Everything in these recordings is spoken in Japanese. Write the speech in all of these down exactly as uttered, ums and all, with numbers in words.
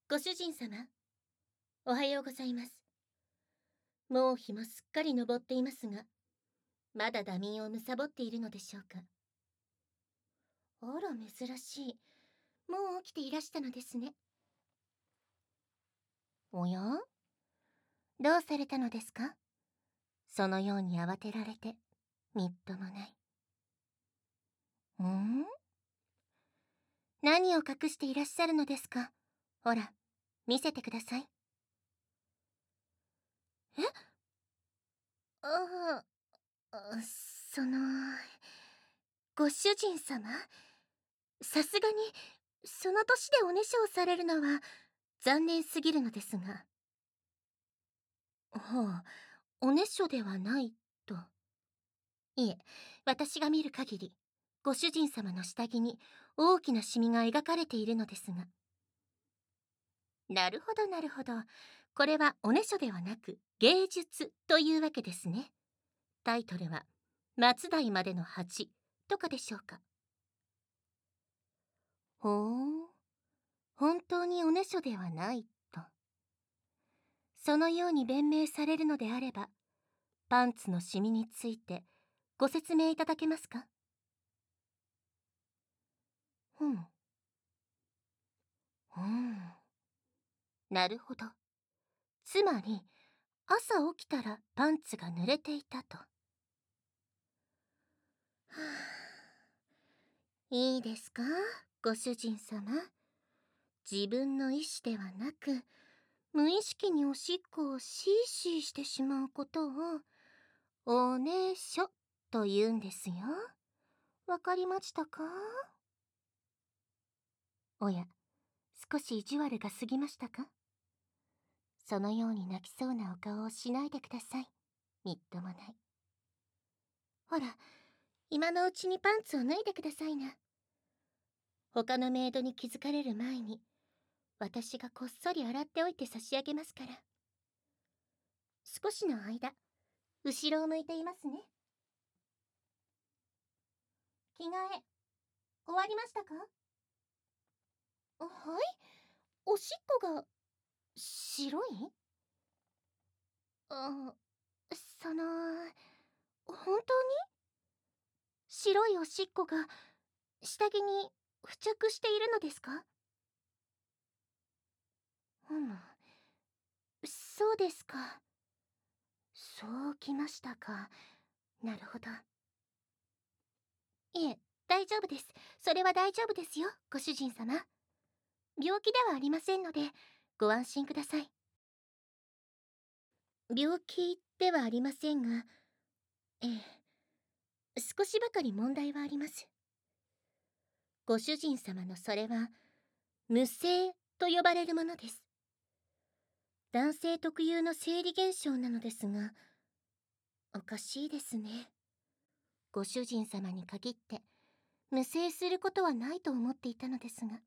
ご主人様、おはようございます。もう日もすっかり昇っていますが、まだダ眠をむさぼっているのでしょうか。あら、珍しい。もう起きていらしたのですね。おや？どうされたのですか？そのように慌てられて、みっともない。ん？何を隠していらっしゃるのですか？ほら、見せてください。え？ああ、その、ご主人様？さすがに、その年でおねしょをされるのは、残念すぎるのですが。はあ、おねしょではないと。いえ、私が見る限り、ご主人様の下着に大きなシミが描かれているのですが。なるほどなるほど。これはおねしょではなく芸術というわけですね。タイトルは松代までの蜂とかでしょうか。ほう、本当におねしょではないと。そのように弁明されるのであれば、パンツのシミについてご説明いただけますか？うん。うん。なるほど。つまり、朝起きたらパンツが濡れていたと。はあ、いいですか、ご主人様。自分の意思ではなく、無意識におしっこをシーシーしてしまうことを、おねしょと言うんですよ。わかりましたか？おや、少し意地悪が過ぎましたか？そのように泣きそうなお顔をしないでください。みっともない。ほら、今のうちにパンツを脱いでくださいな。他のメイドに気づかれる前に、私がこっそり洗っておいて差し上げますから。少しの間、後ろを向いていますね。着替え、終わりましたか？はい？おしっこが、白い？あ、その、本当に？白いおしっこが、下着に付着しているのですか？うむ、そうですか。そうきましたか。なるほど。いえ、大丈夫です。それは大丈夫ですよ、ご主人様。病気ではありませんので、ご安心ください。病気ではありませんが、ええ、少しばかり問題はあります。ご主人様のそれは、無精と呼ばれるものです。男性特有の生理現象なのですが、おかしいですね。ご主人様に限って、無精することはないと思っていたのですが。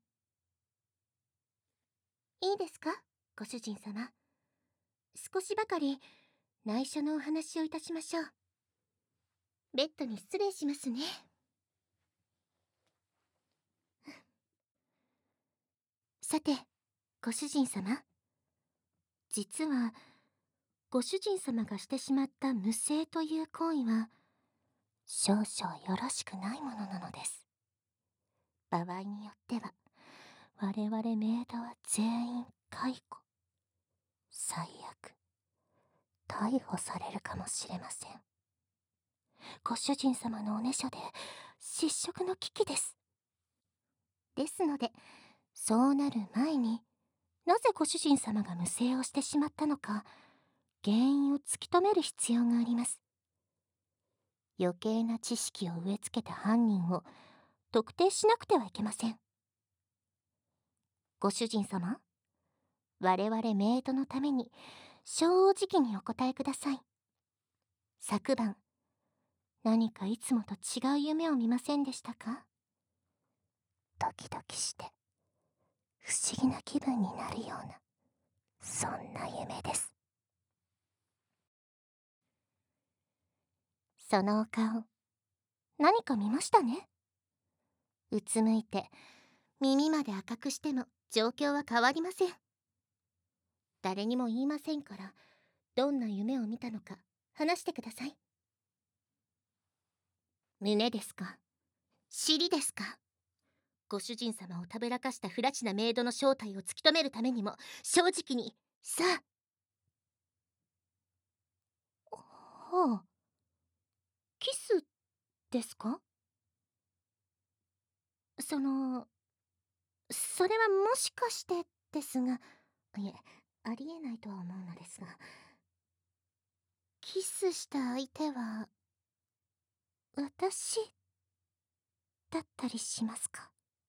いいですか、ご主人様。少しばかり内緒のお話をいたしましょう。ベッドに失礼しますね。さて、ご主人様。実は、ご主人様がしてしまった無精という行為は、少々よろしくないものなのです。場合によっては、我々メイドは全員解雇。最悪、逮捕されるかもしれません。ご主人様のおねしょで失職の危機です。ですので、そうなる前に、なぜご主人様が無精をしてしまったのか、原因を突き止める必要があります。余計な知識を植え付けた犯人を特定しなくてはいけません。ご主人様、我々メイドのために正直にお答えください。昨晩、何かいつもと違う夢を見ませんでしたか？ドキドキして、不思議な気分になるような、そんな夢です。そのお顔、何か見ましたね。うつむいて、耳まで赤くしても状況は変わりません。 誰にも言いませんから、どんな夢を見たのか話してください。胸ですか？尻ですか？ご主人様をたぶらかした不埒なメイドの正体を突き止めるためにも正直にさあ。はあ、キスですか？そのそれはもしかしてですが、いえ、ありえないとは思うのですが、キスした相手は私だったりしますか？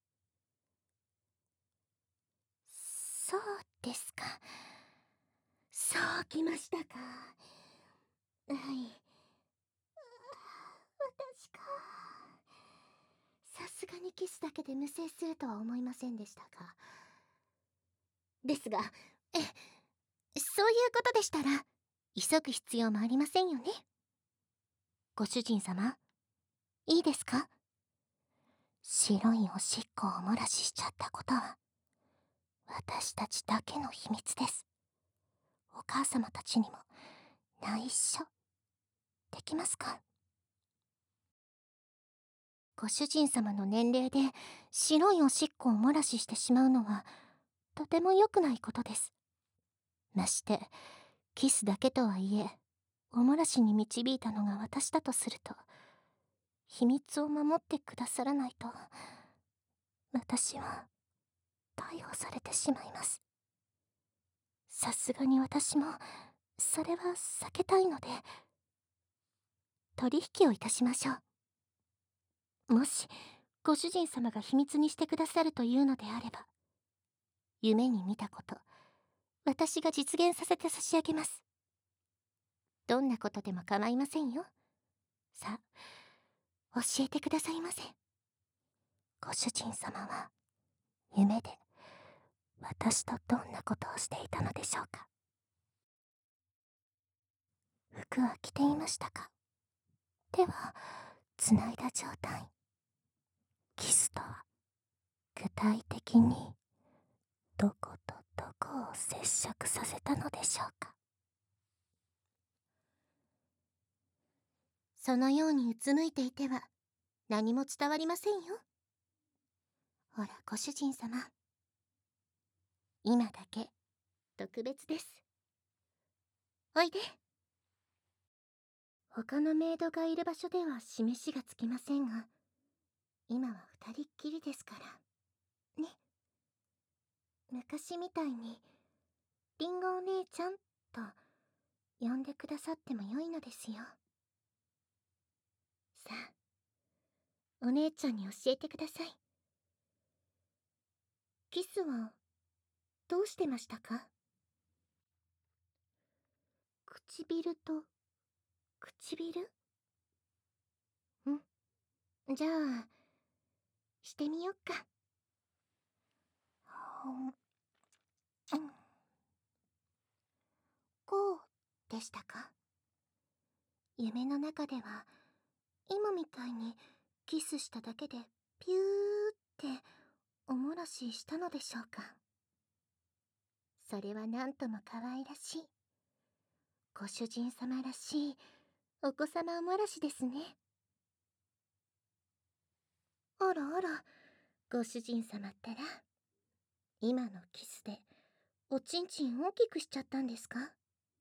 そうですか。そうきましたか。はい。私か。さすがにキスだけで無制するとは思いませんでしたが。ですが、え、そういうことでしたら、急ぐ必要もありませんよね。ご主人様、いいですか？白いおしっこをお漏らししちゃったことは、私たちだけの秘密です。お母様たちにも内緒できますか？ご主人様の年齢で白いおしっこを漏らししてしまうのはとても良くないことです。ましてキスだけとはいえ、お漏らしに導いたのが私だとすると、秘密を守ってくださらないと私は逮捕されてしまいます。さすがに私もそれは避けたいので、取引をいたしましょう。もしご主人様が秘密にしてくださるというのであれば、夢に見たこと、私が実現させて差し上げます。どんなことでも構いませんよ。さあ、教えてくださいませ。ご主人様は、夢で、私とどんなことをしていたのでしょうか。服は着ていましたか？手は、つないだ状態。キスとは、具体的に、どことどこを接触させたのでしょうか。そのようにうつむいていては何も伝わりませんよ。ほらご主人様、今だけ特別です。おいで。他のメイドがいる場所では示しがつきませんが、今は二人っきりですからね。昔みたいにリンゴお姉ちゃんと呼んでくださってもよいのですよ。さあ、お姉ちゃんに教えてください。キスはどうしてましたか？唇と唇？んじゃあしてみよっか。うん、こうでしたか？夢の中では今みたいにキスしただけでピューってお漏らししたのでしょうか？それはなんとも可愛らしい、ご主人様らしいお子様お漏らしですね。あらあら、ご主人様ったら、今のキスでおちんちん大きくしちゃったんですか？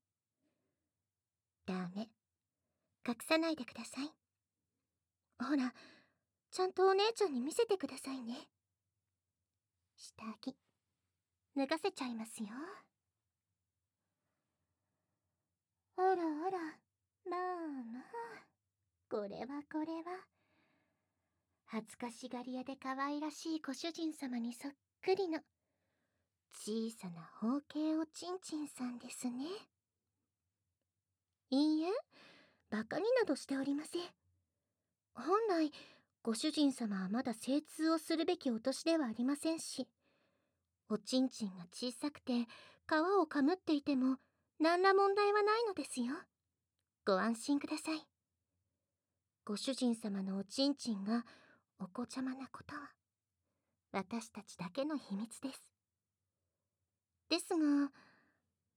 ダメ、隠さないでください。ほら、ちゃんとお姉ちゃんに見せてくださいね。下着脱がせちゃいますよ。あらあら、まあまあ、これはこれは恥ずかしがり屋で可愛らしいご主人様にそっくりの小さな包茎おちんちんさんですね。いいえ、バカになどしておりません。本来ご主人様はまだ精通をするべきお年ではありませんし、おちんちんが小さくて皮をかむっていても何ら問題はないのですよ。ご安心ください。ご主人様のおちんちんがお子ちゃまなことは私たちだけの秘密です。ですが、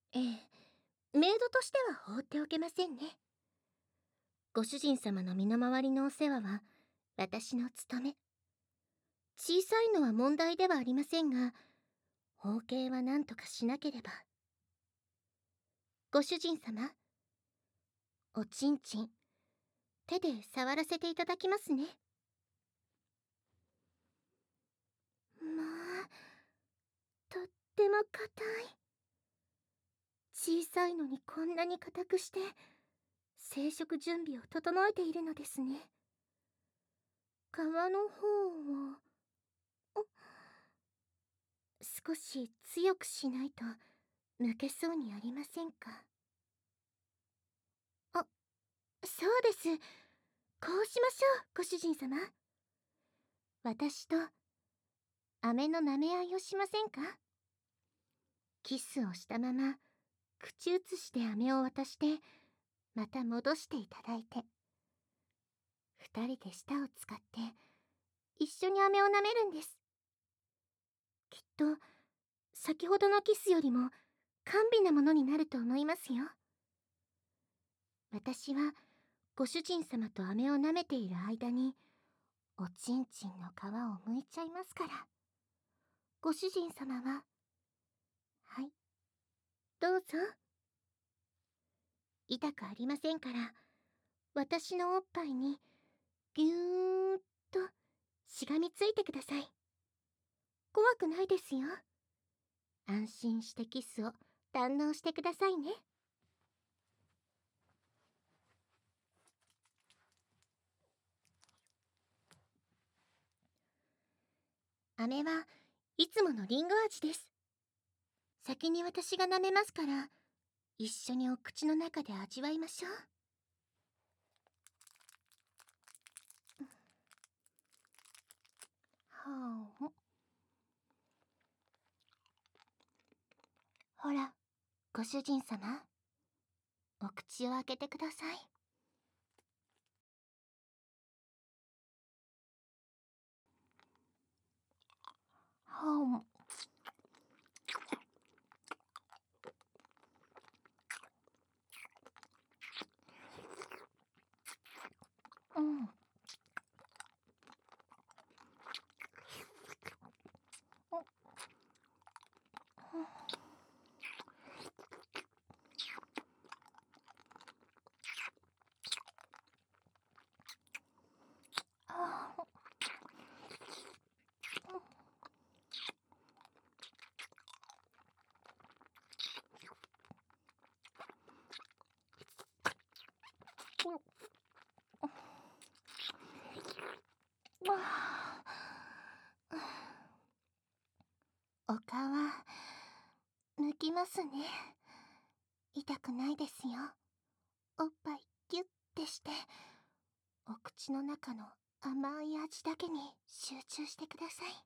ええ、メイドとしては放っておけませんね。ご主人様の身の回りのお世話は私の務め。小さいのは問題ではありませんが、包茎は何とかしなければ。ご主人様、おちんちん、手で触らせていただきますね。まあ、とっても硬い。小さいのにこんなに硬くして生殖準備を整えているのですね。皮の方を少し強くしないと抜けそうにありませんか？あ、そうです。こうしましょう、ご主人様。私と飴の舐め合いをしませんか？キスをしたまま口移しで飴を渡してまた戻していただいて、二人で舌を使って一緒に飴を舐めるんです。きっと先ほどのキスよりも甘美なものになると思いますよ。私はご主人様と飴を舐めている間におちんちんの皮を剥いちゃいますから。ご主人様は、はい、どうぞ。痛くありませんから、私のおっぱいにぎゅーっとしがみついてください。怖くないですよ。安心してキスを堪能してくださいね。飴はいつものリンゴ味です。先に私が舐めますから、一緒にお口の中で味わいましょう。はあ、ほら、ご主人様、お口を開けてください。はあ、うん。ああ、お皮抜きますね。痛くないですよ。おっぱいギュッてしてお口の中の甘い味だけに集中してください。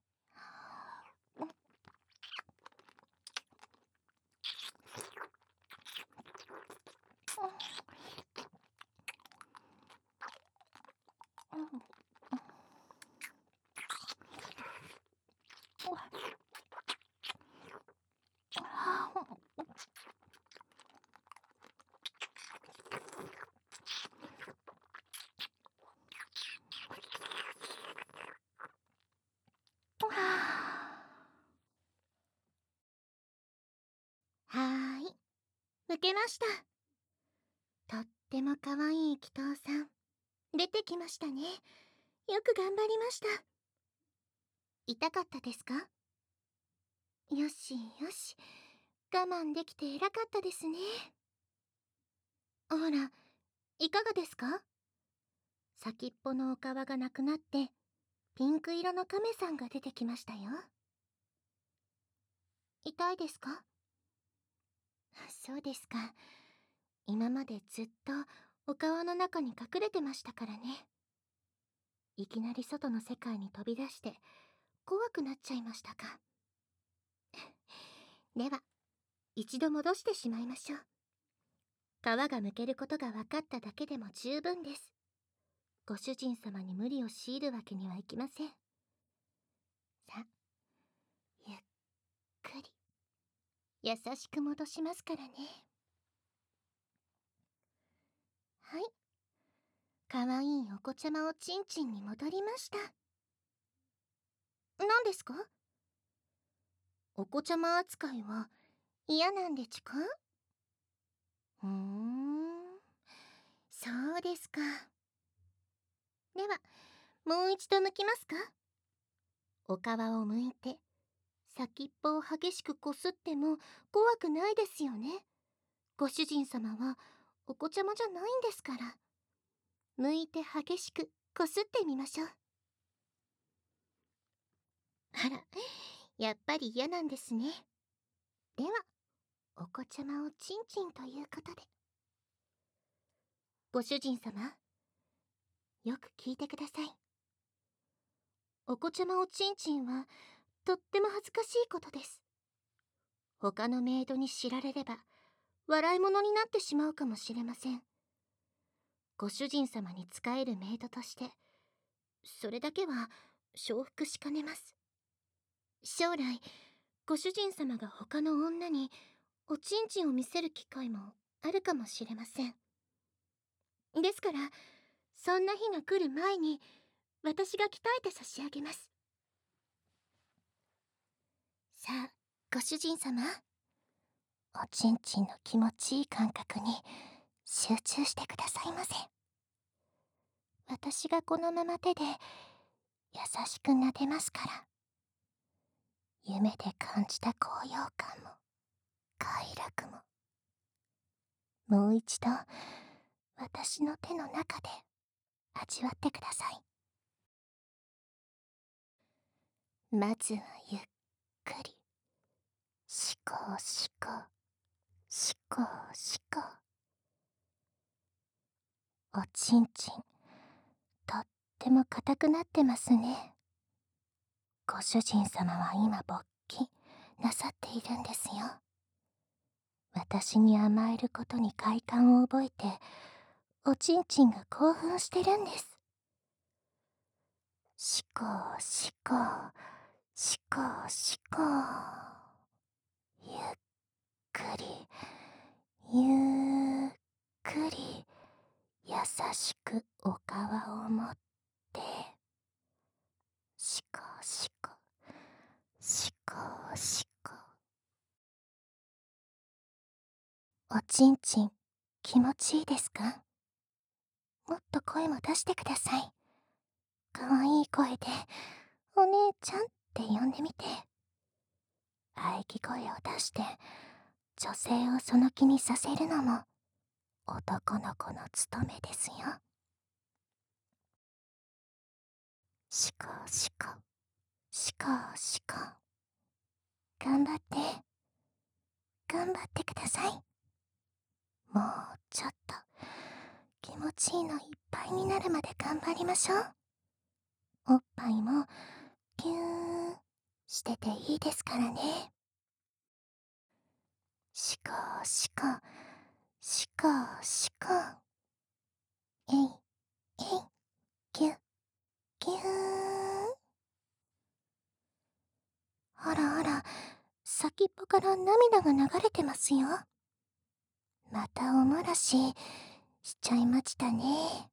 はーい、抜けました。とってもかわいい祈祷さん、出てきましたね。よく頑張りました。痛かったですか？よしよし、我慢できて偉かったですね。ほら、いかがですか？先っぽのお皮がなくなってピンク色の亀さんが出てきましたよ。痛いですか？そうですか。今までずっとお皮の中に隠れてましたからね。いきなり外の世界に飛び出して怖くなっちゃいましたか。では一度戻してしまいましょう。皮が剥けることが分かっただけでも十分です。ご主人様に無理を強いるわけにはいきません。さあ、ゆっくり優しく戻しますからね。はい。かわいいお子ちゃまおちんちんに戻りました。何ですか？お子ちゃま扱いは嫌なんでちゅか？うーん、そうですか。では、もう一度抜きますか？お皮を剥いて、先っぽを激しくこすっても怖くないですよね。ご主人様はお子ちゃまじゃないんですから。剥いて激しくこすってみましょう。あら、やっぱり嫌なんですね。では、お子ちゃまをチンチンということで。ご主人様、よく聞いてください。お子ちゃまをチンチンはとっても恥ずかしいことです。他のメイドに知られれば笑い物になってしまうかもしれません。ご主人様に仕えるメイドとしてそれだけは承服しかねます。将来ご主人様が他の女におちんちんを見せる機会もあるかもしれません。ですからそんな日が来る前に私が鍛えて差し上げます。さあ、ご主人様、おちんちんの気持ちいい感覚に集中してくださいませ。私がこのまま手で優しく撫でますから。夢で感じた高揚感も快楽ももう一度私の手の中で味わってください。まずはゆっくり、しこしこしこしこ。おちんちんとっても硬くなってますね。ご主人様は今勃起なさっているんですよ。私に甘えることに快感を覚えておちんちんが興奮してるんです。しこしこしこしこ。ゆっくりゆっくり優しくお皮を持ってしこしこしこしこ。おちんちん気持ちいいですか？もっと声も出してください。かわいい声でお姉ちゃんって呼んでみて。喘ぎ声を出して女性をその気にさせるのも男の子の務めですよ。しこしこしこしこ。頑張って頑張ってください。もうちょっと気持ちいいのいっぱいになるまで頑張りましょう。おっぱいもギューしてていいですからね。しこしこしこしこ。えいえいギュッギュー。あらあら、先っぽから涙が流れてますよ。またお漏らししちゃいましたね。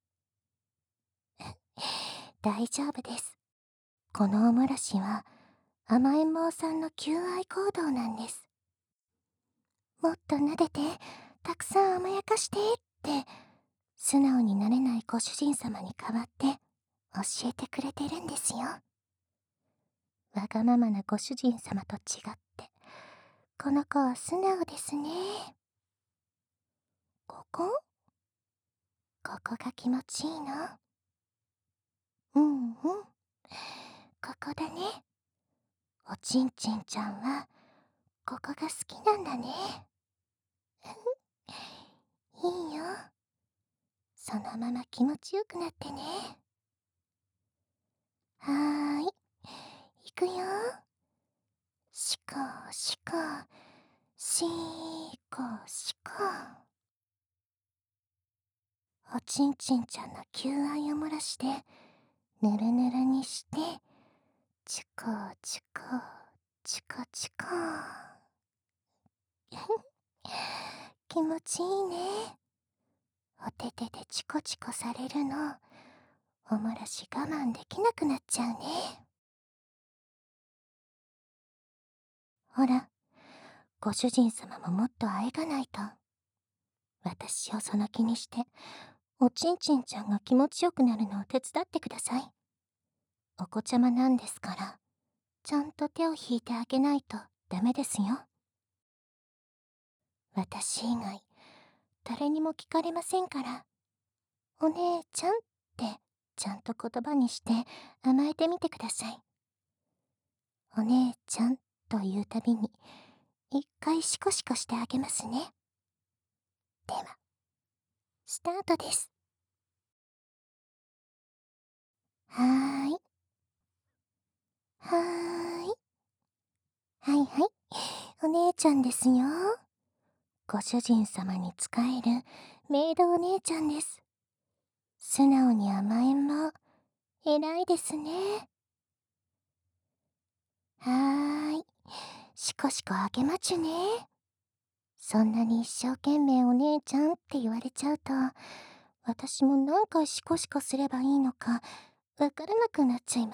大丈夫です。このお漏らしは甘えん坊さんの求愛行動なんです。もっと撫でてたくさん甘やかしてって素直になれないご主人様に代わって教えてくれてるんですよ。わがままなご主人様と違ってこの子は素直ですね。ここここが気持ちいいの？うんうん、ここだね。おちんちんちゃんはここが好きなんだね。いいよ。そのまま気持ちよくなってね。はーい、いくよ。しこしこしこしこ。おちんちんちゃんの求愛を漏らしてぬるぬるにしてチュコチュコチュコチュコ。 気持ちいいね。お手手でチコチコされるの、おもらし我慢できなくなっちゃうね。ほら、ご主人様ももっとあえがないと。私をその気にして、おちんちんちゃんが気持ちよくなるのを手伝ってください。お子ちゃまなんですから、ちゃんと手を引いてあげないとダメですよ。私以外、誰にも聞かれませんから、お姉ちゃんってちゃんと言葉にして甘えてみてください。お姉ちゃんというたびに、一回シコシコしてあげますね。では、スタートです。はーい。はーい。はいはい。お姉ちゃんですよ。ご主人様に仕えるメイドお姉ちゃんです。素直に甘えん坊、偉いですね。はーい。シコシコあげまちゅね。そんなに一生懸命お姉ちゃんって言われちゃうと、私も何回シコシコすればいいのかわからなくなっちゃいます。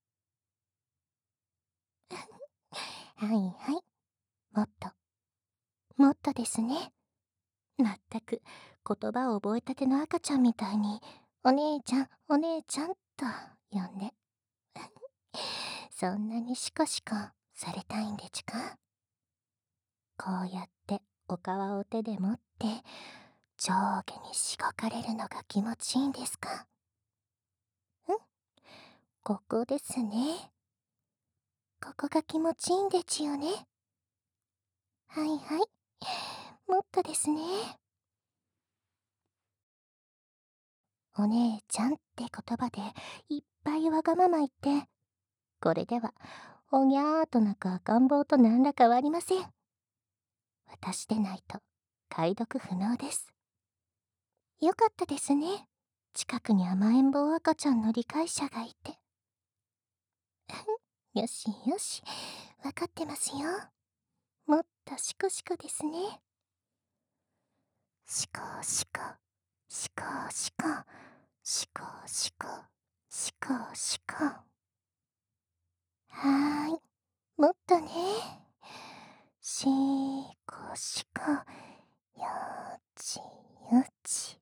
はいはい。もっと、もっとですね。まったく言葉を覚えたての赤ちゃんみたいに、お姉ちゃん、お姉ちゃんと呼んで。そんなにシコシコされたいんでちゅか？こうやってお皮を手で持って上下にしごかれるのが気持ちいいんですか？ん？ここですね。ここが気持ちいいんでちゅよね。はいはい。もっとですね。お姉ちゃんって言葉でいっぱいわがまま言って、これではおぎゃーと鳴く赤ん坊と何ら変わりません。私でないと解読不能です。よかったですね。近くに甘えん坊赤ちゃんの理解者がいて。よしよし、わかってますよ。もっとシコシコですね。シコシコ、シコシコ、シコシコ、シコシコ。はーい、もっとね。シコシコ、よちよち。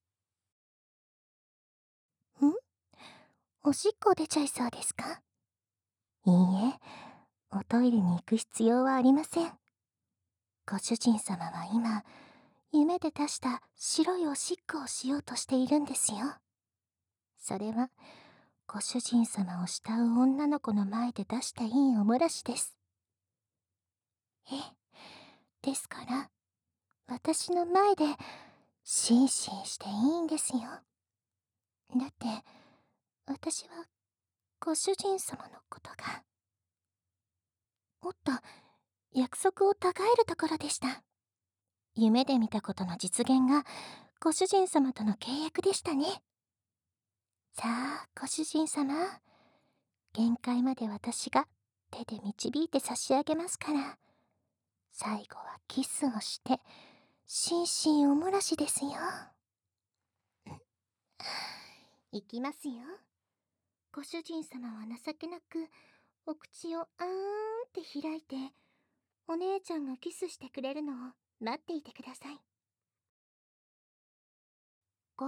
ん？おしっこ出ちゃいそうですか？いいえ、おトイレに行く必要はありません。ご主人様は今、夢で出した白いおしっこをしようとしているんですよ。それは、ご主人様を慕う女の子の前で出したいいおもらしです。え、ですから、私の前で、シンシンしていいんですよ。だって、私は、ご主人様のことが。おっと、約束をたがえるところでした。夢で見たことの実現が、ご主人様との契約でしたね。さあ、ご主人様。限界まで私が手で導いて差し上げますから。最後はキスをして、心身おもらしですよ。いきますよ。ご主人様は情けなく、お口をあーんって開いて、お姉ちゃんがキスしてくれるのを待っていてください。ごー。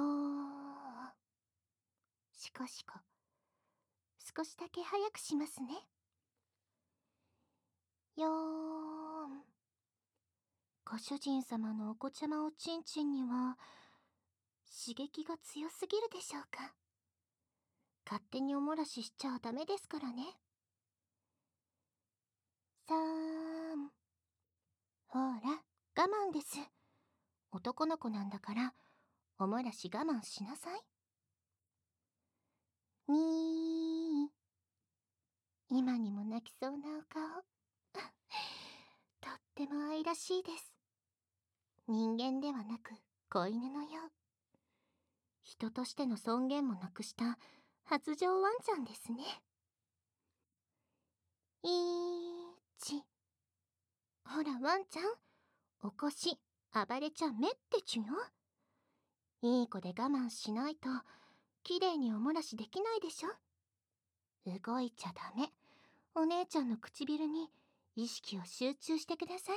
しこしこ。少しだけ早くしますね。よーん。ご主人様のお子ちゃまおちんちんには、刺激が強すぎるでしょうか。勝手におもらししちゃダメですからね。さーん。ほら、我慢です。男の子なんだから、おもらし我慢しなさい。みー。今にも泣きそうなお顔。とっても愛らしいです。人間ではなく子犬のよう。人としての尊厳もなくした発情ワンちゃんですね。いーち。ほらワンちゃん、 おこし、暴れちゃめってちゅよ。いい子で我慢しないと、きれいにおもらしできないでしょ。動いちゃダメ。お姉ちゃんの唇に意識を集中してください。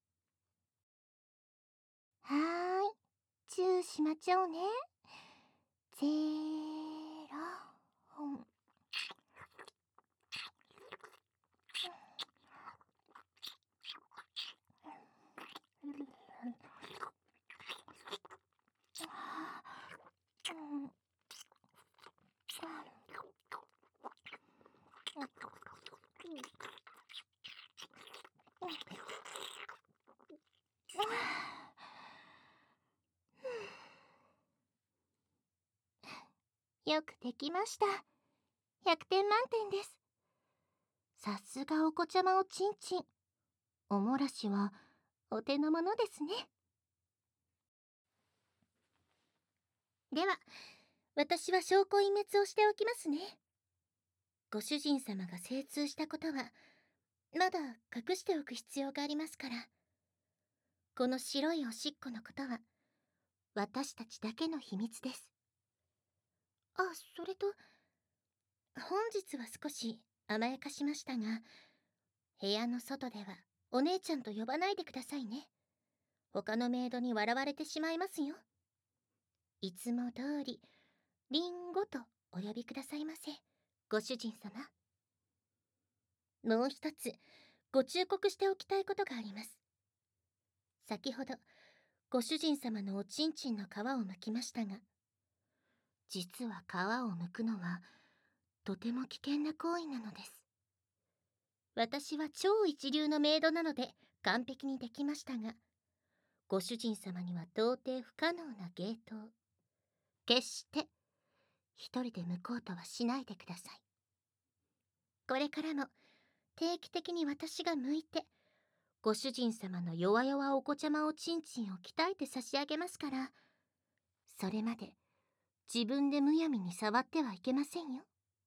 はーい。チューしまちゃおうね。ゼーロ。ほん。よくできました。ひゃくてん満点です。さすがお子ちゃまおちんちん。おもらしはお手の物ですね。では、私は証拠隠滅をしておきますね。ご主人様が精通したことは、まだ隠しておく必要がありますから。この白いおしっこのことは、私たちだけの秘密です。あ、それと、本日は少し甘やかしましたが、部屋の外ではお姉ちゃんと呼ばないでくださいね。他のメイドに笑われてしまいますよ。いつも通り、リンゴとお呼びくださいませ、ご主人様。もう一つ、ご忠告しておきたいことがあります。先ほど、ご主人様のおちんちんの皮を剥きましたが、実は皮を剥くのは、とても危険な行為なのです。私は超一流のメイドなので完璧にできましたが、ご主人様には到底不可能な芸当。決して一人で向こうとはしないでください。これからも定期的に私が向いて、ご主人様の弱々お子ちゃまおちんちんを鍛えて差し上げますから、それまで自分でむやみに触ってはいけませんよ。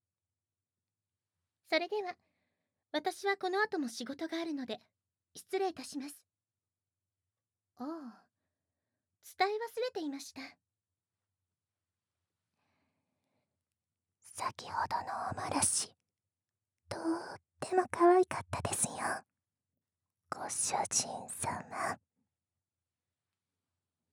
それでは、私はこの後も仕事があるので、失礼いたします。ああ、伝え忘れていました。先ほどのおもらし、とっても可愛かったですよ。ご主人様。